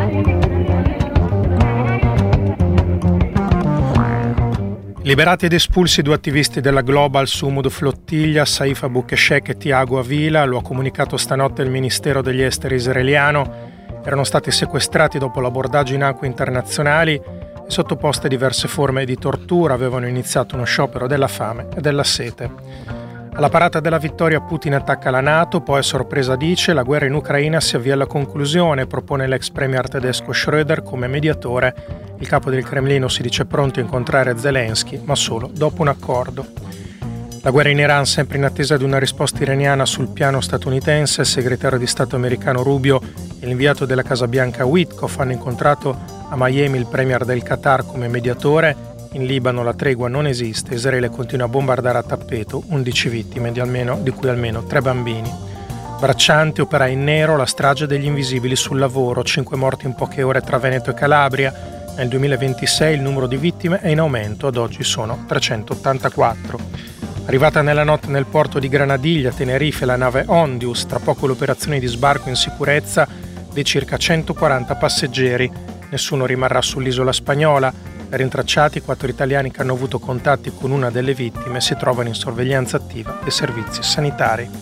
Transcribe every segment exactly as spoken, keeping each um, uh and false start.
Liberati ed espulsi due attivisti della Global Sumud Flottiglia, Saif Aboukheshek e Tiago Avila, lo ha comunicato stanotte il Ministero degli Esteri israeliano. Erano stati sequestrati dopo l'abordaggio in acque internazionali e sottoposti a diverse forme di tortura. Avevano iniziato uno sciopero della fame e della sete. Alla parata della vittoria Putin attacca la NATO, poi a sorpresa dice la guerra in Ucraina si avvia alla conclusione, propone l'ex premier tedesco Schröder come mediatore. Il capo del Cremlino si dice pronto a incontrare Zelensky, ma solo dopo un accordo. La guerra in Iran sempre in attesa di una risposta iraniana sul piano statunitense. Il segretario di Stato americano Rubio e l'inviato della Casa Bianca Witkoff hanno incontrato a Miami il premier del Qatar come mediatore. In Libano la tregua non esiste, Israele continua a bombardare a tappeto, undici vittime, di, almeno, di cui almeno tre bambini. Braccianti, operai in nero, la strage degli invisibili sul lavoro, cinque morti in poche ore tra Veneto e Calabria. Nel duemilaventisei il numero di vittime è in aumento, ad oggi sono trecentottantaquattro. Arrivata nella notte nel porto di Granadiglia, Tenerife, la nave Ondius, tra poco l'operazione di sbarco in sicurezza dei circa centoquaranta passeggeri. Nessuno rimarrà sull'isola spagnola. Rintracciati, quattro italiani che hanno avuto contatti con una delle vittime si trovano in sorveglianza attiva dei servizi sanitari.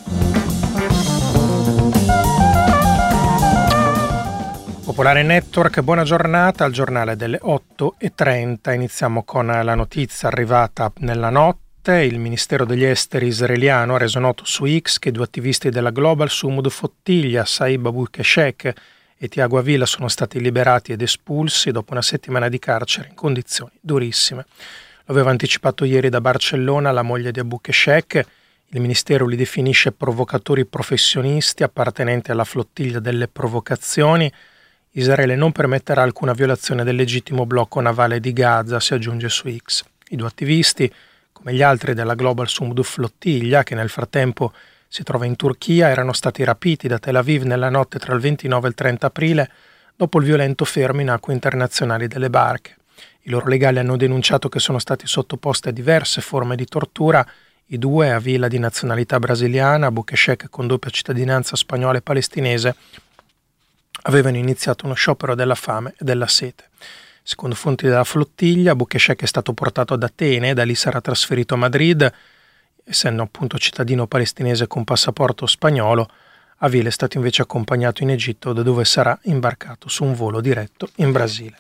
Popolare Network, buona giornata al giornale delle otto e trenta. Iniziamo con la notizia arrivata nella notte. Il Ministero degli Esteri israeliano ha reso noto su X che due attivisti della Global Sumud Flottiglia, Saif Aboukheshek e Tiago Avila, sono stati liberati ed espulsi dopo una settimana di carcere in condizioni durissime. Lo aveva anticipato ieri da Barcellona la moglie di Aboukheshek. Il Ministero li definisce provocatori professionisti appartenenti alla flottiglia delle provocazioni. Israele non permetterà alcuna violazione del legittimo blocco navale di Gaza, si aggiunge su X. I due attivisti, come gli altri della Global Sumud Flottiglia, che nel frattempo si trova in Turchia, erano stati rapiti da Tel Aviv nella notte tra il ventinove e il trenta aprile dopo il violento fermo in acque internazionali delle barche. I loro legali hanno denunciato che sono stati sottoposti a diverse forme di tortura. I due, Avila di nazionalità brasiliana, Aboukheshek con doppia cittadinanza spagnola e palestinese, avevano iniziato uno sciopero della fame e della sete. Secondo fonti della flottiglia, Aboukheshek è stato portato ad Atene e da lì sarà trasferito a Madrid. Essendo appunto cittadino palestinese con passaporto spagnolo, Avila è stato invece accompagnato in Egitto, da dove sarà imbarcato su un volo diretto in Brasile.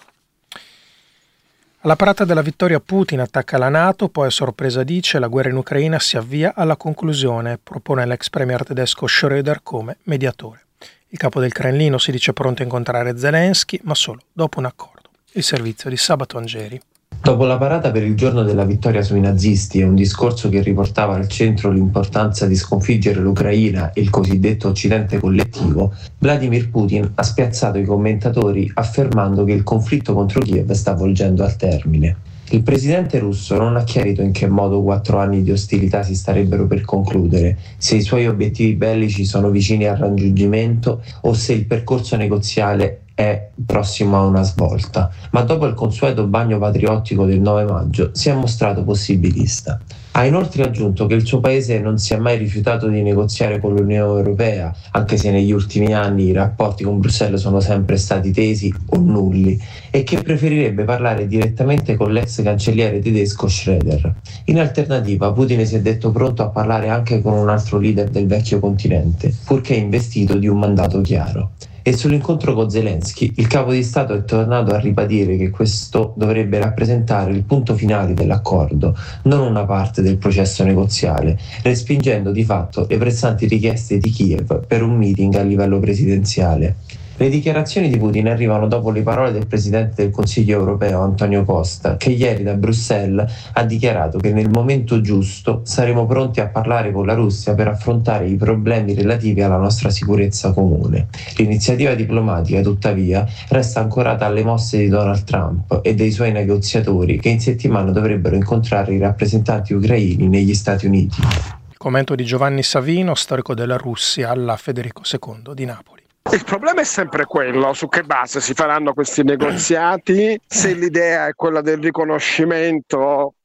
Alla parata della vittoria Putin attacca la NATO, poi a sorpresa dice la guerra in Ucraina si avvia alla conclusione, propone l'ex premier tedesco Schröder come mediatore. Il capo del Cremlino si dice pronto a incontrare Zelensky, ma solo dopo un accordo. Il servizio di Sabato Angeri. Dopo la parata per il giorno della vittoria sui nazisti e un discorso che riportava al centro l'importanza di sconfiggere l'Ucraina e il cosiddetto Occidente collettivo, Vladimir Putin ha spiazzato i commentatori affermando che il conflitto contro Kiev sta volgendo al termine. Il presidente russo non ha chiarito in che modo quattro anni di ostilità si starebbero per concludere, se i suoi obiettivi bellici sono vicini al raggiungimento o se il percorso negoziale è prossimo a una svolta, ma dopo il consueto bagno patriottico del nove maggio si è mostrato possibilista. Ha inoltre aggiunto che il suo paese non si è mai rifiutato di negoziare con l'Unione Europea, anche se negli ultimi anni i rapporti con Bruxelles sono sempre stati tesi o nulli, e che preferirebbe parlare direttamente con l'ex cancelliere tedesco Schröder. In alternativa, Putin si è detto pronto a parlare anche con un altro leader del vecchio continente, purché investito di un mandato chiaro. E sull'incontro con Zelensky, il capo di Stato è tornato a ribadire che questo dovrebbe rappresentare il punto finale dell'accordo, non una parte del processo negoziale, respingendo di fatto le pressanti richieste di Kiev per un meeting a livello presidenziale. Le dichiarazioni di Putin arrivano dopo le parole del presidente del Consiglio europeo Antonio Costa, che ieri da Bruxelles ha dichiarato che nel momento giusto saremo pronti a parlare con la Russia per affrontare i problemi relativi alla nostra sicurezza comune. L'iniziativa diplomatica, tuttavia, resta ancorata alle mosse di Donald Trump e dei suoi negoziatori, che in settimana dovrebbero incontrare i rappresentanti ucraini negli Stati Uniti. Il commento di Giovanni Savino, storico della Russia, alla Federico secondo di Napoli. Il problema è sempre quello, su che base si faranno questi negoziati, se l'idea è quella del riconoscimento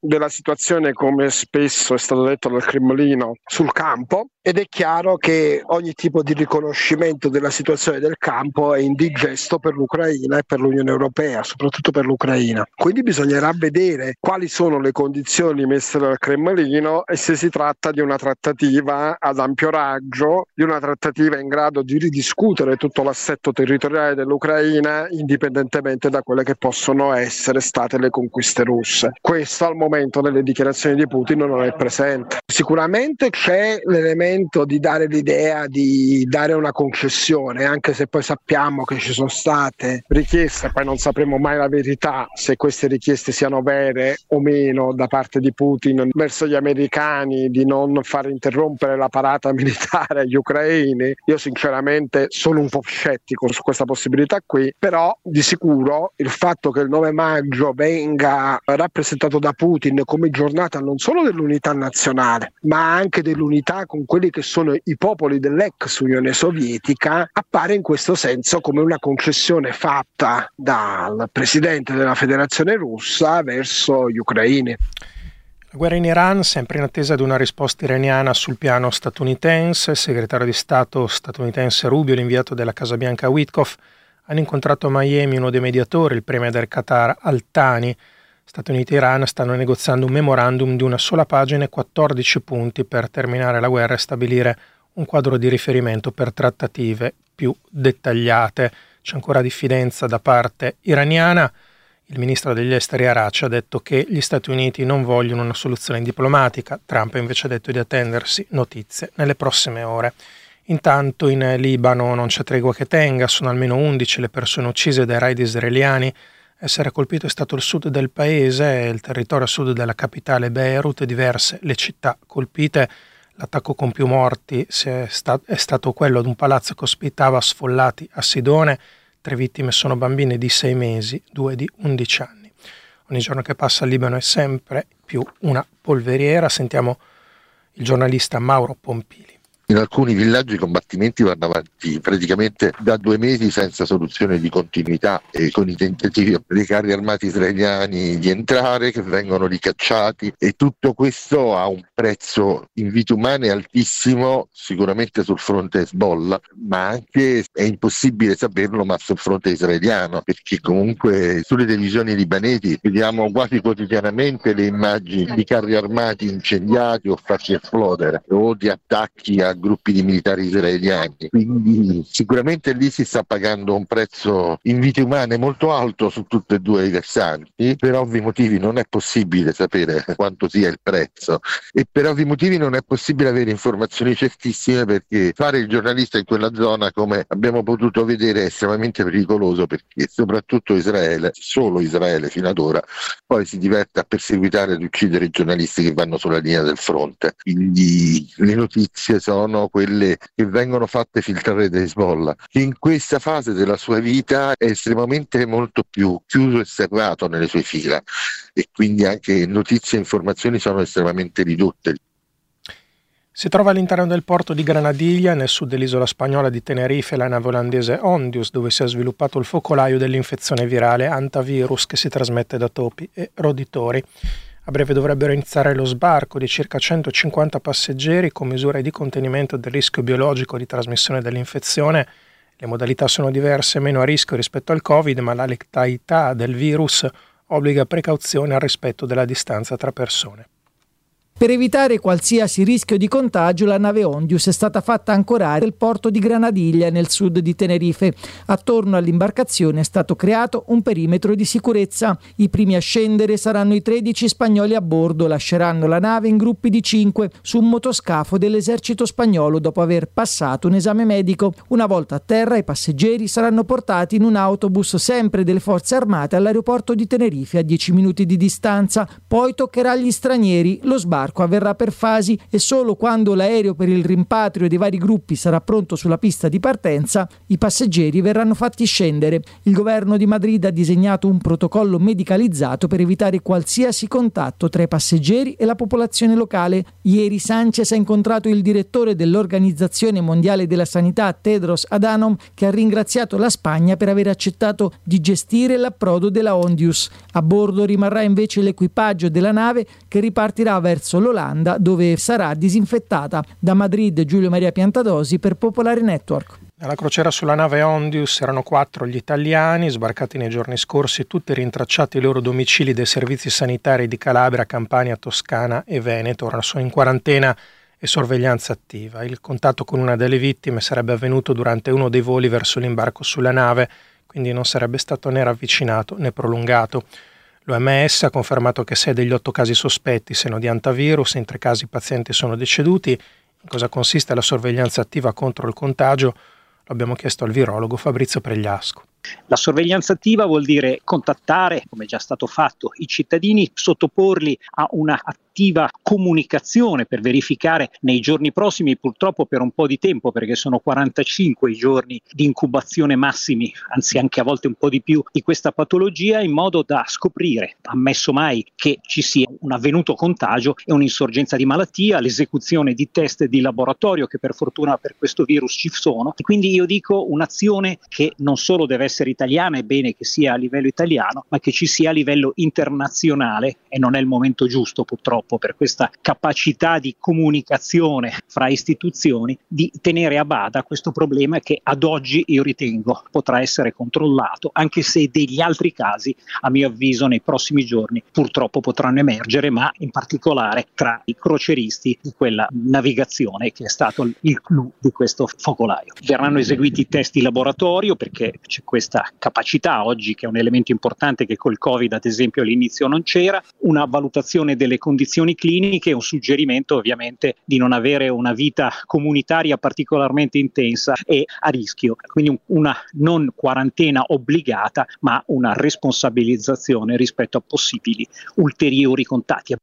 della situazione, come spesso è stato detto dal Cremlino, sul campo, ed è chiaro che ogni tipo di riconoscimento della situazione del campo è indigesto per l'Ucraina e per l'Unione Europea, soprattutto per l'Ucraina. Quindi bisognerà vedere quali sono le condizioni messe dal Cremlino e se si tratta di una trattativa ad ampio raggio, di una trattativa in grado di ridiscutere tutto l'assetto territoriale dell'Ucraina indipendentemente da quelle che possono essere state le conquiste russe. Questo al momento nelle dichiarazioni di Putin non è presente. Sicuramente c'è l'elemento di dare l'idea di dare una concessione, anche se poi sappiamo che ci sono state richieste, poi non sapremo mai la verità se queste richieste siano vere o meno da parte di Putin verso gli americani di non far interrompere la parata militare agli ucraini. Io sinceramente sono un po' scettico su questa possibilità qui, però di sicuro il fatto che il nove maggio venga rappresentato da Putin come giornata non solo dell'unità nazionale, ma anche dell'unità con quelli che sono i popoli dell'ex Unione Sovietica, appare in questo senso come una concessione fatta dal presidente della Federazione Russa verso gli ucraini. La guerra in Iran, sempre in attesa di una risposta iraniana sul piano statunitense. Il segretario di Stato statunitense Rubio e l'inviato della Casa Bianca Witkoff hanno incontrato a Miami uno dei mediatori, il premier del Qatar Al-Thani. Stati Uniti e Iran stanno negoziando un memorandum di una sola pagina e quattordici punti per terminare la guerra e stabilire un quadro di riferimento per trattative più dettagliate. C'è ancora diffidenza da parte iraniana. Il ministro degli esteri Araghchi ha detto che gli Stati Uniti non vogliono una soluzione diplomatica. Trump ha invece detto di attendersi notizie nelle prossime ore. Intanto in Libano non c'è tregua che tenga, sono almeno undici le persone uccise dai raid israeliani. Essere colpito è stato il sud del paese, il territorio a sud della capitale Beirut e diverse le città colpite. L'attacco con più morti è stato quello ad un palazzo che ospitava sfollati a Sidone. Tre vittime sono bambine di sei mesi, due di undici anni. Ogni giorno che passa il Libano è sempre più una polveriera. Sentiamo il giornalista Mauro Pompili. In alcuni villaggi i combattimenti vanno avanti praticamente da due mesi senza soluzione di continuità e con i tentativi dei carri armati israeliani di entrare che vengono ricacciati, e tutto questo ha un prezzo in vite umane altissimo, sicuramente sul fronte Hezbollah, ma anche è impossibile saperlo ma sul fronte israeliano, perché comunque sulle televisioni libanesi vediamo quasi quotidianamente le immagini di carri armati incendiati o fatti esplodere o di attacchi a gruppi di militari israeliani, quindi sicuramente lì si sta pagando un prezzo in vite umane molto alto su tutti e due i versanti. Per ovvi motivi non è possibile sapere quanto sia il prezzo e per ovvi motivi non è possibile avere informazioni certissime, perché fare il giornalista in quella zona, come abbiamo potuto vedere, è estremamente pericoloso, perché soprattutto Israele, solo Israele fino ad ora, poi si diverte a perseguitare ed uccidere i giornalisti che vanno sulla linea del fronte. Quindi le notizie sono quelle che vengono fatte filtrare da Hezbollah, che in questa fase della sua vita è estremamente molto più chiuso e serrato nelle sue fila, e quindi anche notizie e informazioni sono estremamente ridotte. Si trova all'interno del porto di Granadiglia, nel sud dell'isola spagnola di Tenerife, la nave olandese Ondius, dove si è sviluppato il focolaio dell'infezione virale hantavirus che si trasmette da topi e roditori. A breve dovrebbero iniziare lo sbarco di circa centocinquanta passeggeri con misure di contenimento del rischio biologico di trasmissione dell'infezione. Le modalità sono diverse e meno a rischio rispetto al Covid, ma la letalità del virus obbliga precauzione al rispetto della distanza tra persone. Per evitare qualsiasi rischio di contagio, la nave Ondius è stata fatta ancorare nel porto di Granadiglia, nel sud di Tenerife. Attorno all'imbarcazione è stato creato un perimetro di sicurezza. I primi a scendere saranno i tredici spagnoli a bordo. Lasceranno la nave in gruppi di cinque su un motoscafo dell'esercito spagnolo dopo aver passato un esame medico. Una volta a terra, i passeggeri saranno portati in un autobus sempre delle forze armate all'aeroporto di Tenerife, a dieci minuti di distanza. Poi toccherà agli stranieri lo sbarco sbarco avverrà per fasi e solo quando l'aereo per il rimpatrio dei vari gruppi sarà pronto sulla pista di partenza, i passeggeri verranno fatti scendere. Il governo di Madrid ha disegnato un protocollo medicalizzato per evitare qualsiasi contatto tra i passeggeri e la popolazione locale. Ieri Sánchez ha incontrato il direttore dell'Organizzazione Mondiale della Sanità, Tedros Adhanom, che ha ringraziato la Spagna per aver accettato di gestire l'approdo della Ondius. A bordo rimarrà invece l'equipaggio della nave che ripartirà verso l'Olanda, dove sarà disinfettata. Da Madrid, Giulio Maria Piantadosi per Popolare Network. Alla crociera sulla nave Ondius erano quattro gli italiani, sbarcati nei giorni scorsi, tutti rintracciati ai loro domicili dai servizi sanitari di Calabria, Campania, Toscana e Veneto. Ora sono in quarantena e sorveglianza attiva. Il contatto con una delle vittime sarebbe avvenuto durante uno dei voli verso l'imbarco sulla nave, quindi non sarebbe stato né ravvicinato né prolungato. L'O M S ha confermato che sei degli otto casi sospetti siano di antivirus, in tre casi i pazienti sono deceduti. In cosa consiste la sorveglianza attiva contro il contagio? Lo abbiamo chiesto al virologo Fabrizio Pregliasco. La sorveglianza attiva vuol dire contattare, come è già stato fatto, i cittadini, sottoporli a una attiva comunicazione per verificare nei giorni prossimi, purtroppo per un po' di tempo, perché sono quarantacinque i giorni di incubazione massimi, anzi anche a volte un po' di più, di questa patologia, in modo da scoprire, ammesso mai che ci sia un avvenuto contagio e un'insorgenza di malattia, l'esecuzione di test di laboratorio che per fortuna per questo virus ci sono. E quindi io dico un'azione che non solo deve essere italiana, è bene che sia a livello italiano, ma che ci sia a livello internazionale, e non è il momento giusto purtroppo per questa capacità di comunicazione fra istituzioni di tenere a bada questo problema che ad oggi io ritengo potrà essere controllato, anche se degli altri casi a mio avviso nei prossimi giorni purtroppo potranno emergere, ma in particolare tra i croceristi di quella navigazione che è stato il clou di questo focolaio. Verranno eseguiti i test di laboratorio perché c'è questa capacità oggi, che è un elemento importante che col Covid ad esempio all'inizio non c'era, una valutazione delle condizioni cliniche e un suggerimento ovviamente di non avere una vita comunitaria particolarmente intensa e a rischio, quindi una non quarantena obbligata ma una responsabilizzazione rispetto a possibili ulteriori contatti.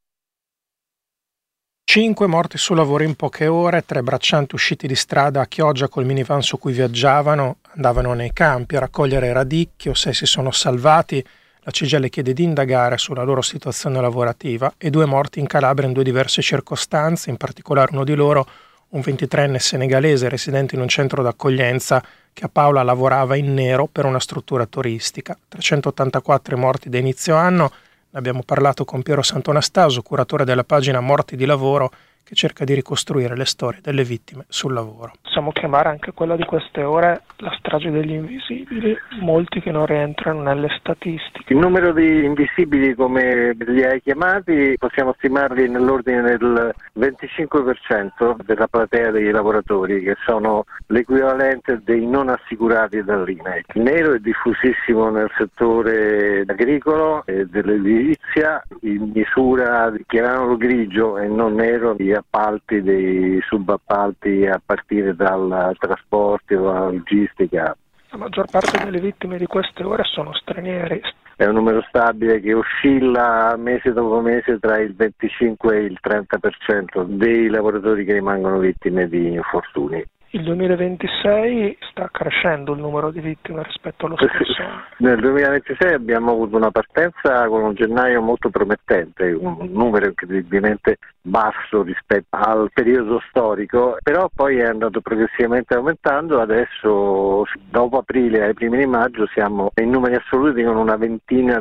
Cinque morti sul lavoro in poche ore, tre braccianti usciti di strada a Chioggia col minivan su cui viaggiavano, andavano nei campi a raccogliere radicchio, sei si sono salvati, la C G I L chiede di indagare sulla loro situazione lavorativa, e due morti in Calabria in due diverse circostanze, in particolare uno di loro, un ventitreenne senegalese residente in un centro d'accoglienza che a Paola lavorava in nero per una struttura turistica. trecentottantaquattro morti da inizio anno. Ne abbiamo parlato con Piero Sant'Anastaso, curatore della pagina Morti di Lavoro, che cerca di ricostruire le storie delle vittime sul lavoro. Possiamo chiamare anche quella di queste ore la strage degli invisibili, molti che non rientrano nelle statistiche. Il numero di invisibili, come li hai chiamati, possiamo stimarli nell'ordine del venticinque per cento della platea dei lavoratori, che sono l'equivalente dei non assicurati dall'I N A I. Il nero è diffusissimo nel settore agricolo e dell'edilizia, in misura, chiamiamolo grigio e non nero, di appalti, dei subappalti a partire dal trasporto, dalla logistica. La maggior parte delle vittime di queste ore sono stranieri. È un numero stabile che oscilla mese dopo mese tra il venticinque e il trenta per cento dei lavoratori che rimangono vittime di infortuni. Il duemilaventisei sta crescendo il numero di vittime rispetto allo scorso anno. Nel duemilaventisei abbiamo avuto una partenza con un gennaio molto promettente, un numero incredibilmente basso rispetto al periodo storico, però poi è andato progressivamente aumentando. Adesso dopo aprile ai primi di maggio siamo in numeri assoluti con una ventina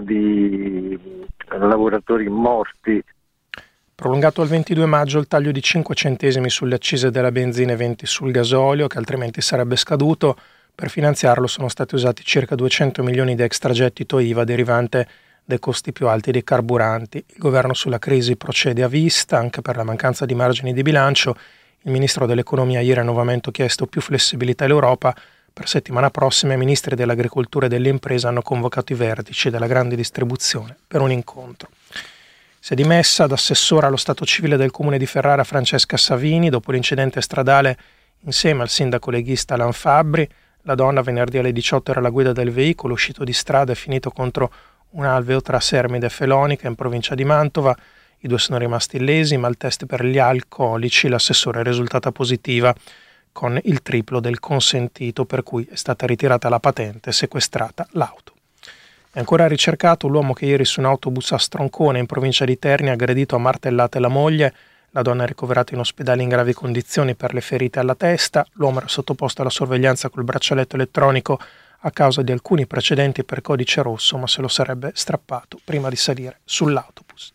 di lavoratori morti. Prolungato al ventidue maggio il taglio di cinque centesimi sulle accise della benzina e venti sul gasolio, che altrimenti sarebbe scaduto. Per finanziarlo sono stati usati circa duecento milioni di extragettito I V A derivante dai costi più alti dei carburanti. Il governo sulla crisi procede a vista, anche per la mancanza di margini di bilancio. Il ministro dell'economia ieri ha nuovamente chiesto più flessibilità all'Europa. Per settimana prossima i ministri dell'agricoltura e delle imprese hanno convocato i vertici della grande distribuzione per un incontro. Si è dimessa da assessora allo Stato civile del comune di Ferrara Francesca Savini dopo l'incidente stradale insieme al sindaco leghista Alan Fabbri. La donna venerdì alle diciotto era alla guida del veicolo uscito di strada e finito contro un alveo tra Sermide e Felonica in provincia di Mantova. I due sono rimasti illesi, ma il test per gli alcolici l'assessore è risultata positiva con il triplo del consentito, per cui è stata ritirata la patente e sequestrata l'auto. È ancora ricercato l'uomo che ieri su un autobus a Stroncone in provincia di Terni ha aggredito a martellate la moglie. La donna è ricoverata in ospedale in gravi condizioni per le ferite alla testa. L'uomo era sottoposto alla sorveglianza col braccialetto elettronico a causa di alcuni precedenti per codice rosso, ma se lo sarebbe strappato prima di salire sull'autobus.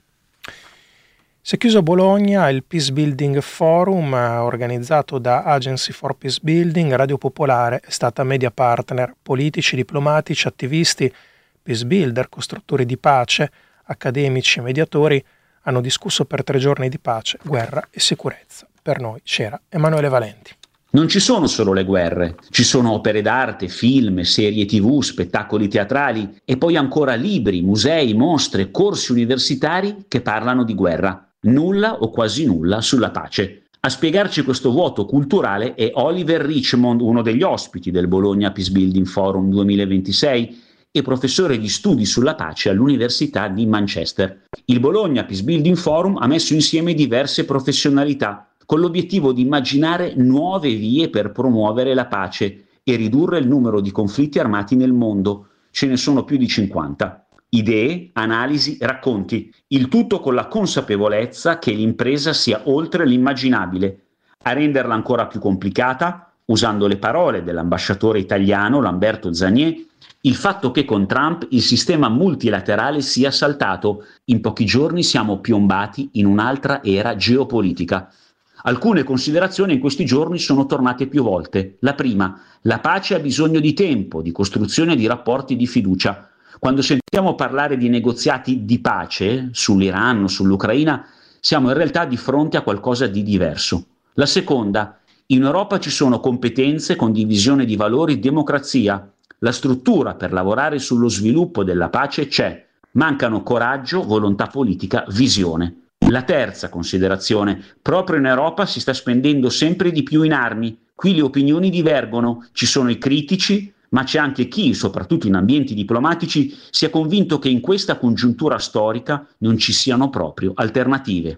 Si è chiuso a Bologna il Peace Building Forum organizzato da Agency for Peace Building. Radio Popolare è stata media partner. Politici, diplomatici, attivisti, peace builder, costruttori di pace, accademici e mediatori hanno discusso per tre giorni di pace, guerra e sicurezza. Per noi c'era Emanuele Valenti. Non ci sono solo le guerre, ci sono opere d'arte, film, serie tv, spettacoli teatrali e poi ancora libri, musei, mostre, corsi universitari che parlano di guerra. Nulla o quasi nulla sulla pace. A spiegarci questo vuoto culturale è Oliver Richmond, uno degli ospiti del Bologna Peace Building Forum duemilaventisei e professore di studi sulla pace all'Università di Manchester. Il Bologna Peace Building Forum ha messo insieme diverse professionalità con l'obiettivo di immaginare nuove vie per promuovere la pace e ridurre il numero di conflitti armati nel mondo. Ce ne sono più di cinquanta. Idee, analisi, racconti, il tutto con la consapevolezza che l'impresa sia oltre l'immaginabile. A renderla ancora più complicata, usando le parole dell'ambasciatore italiano Lamberto Zanier, il fatto che con Trump il sistema multilaterale sia saltato. In pochi giorni siamo piombati in un'altra era geopolitica. Alcune considerazioni in questi giorni sono tornate più volte. La prima, la pace ha bisogno di tempo, di costruzione di rapporti di fiducia. Quando sentiamo parlare di negoziati di pace sull'Iran o sull'Ucraina, siamo in realtà di fronte a qualcosa di diverso. La seconda, in Europa ci sono competenze, condivisione di valori, democrazia. La struttura per lavorare sullo sviluppo della pace c'è. Mancano coraggio, volontà politica, visione. La terza considerazione, proprio in Europa si sta spendendo sempre di più in armi. Qui le opinioni divergono, ci sono i critici, ma c'è anche chi, soprattutto in ambienti diplomatici, si è convinto che in questa congiuntura storica non ci siano proprio alternative.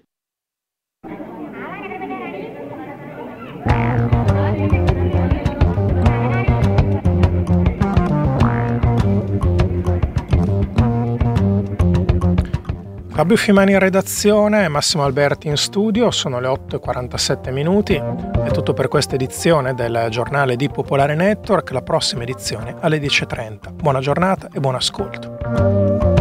Fabio Fimani in redazione e Massimo Alberti in studio, sono le otto e quarantasette minuti, è tutto per questa edizione del giornale di Popolare Network, la prossima edizione alle dieci e trenta. Buona giornata e buon ascolto.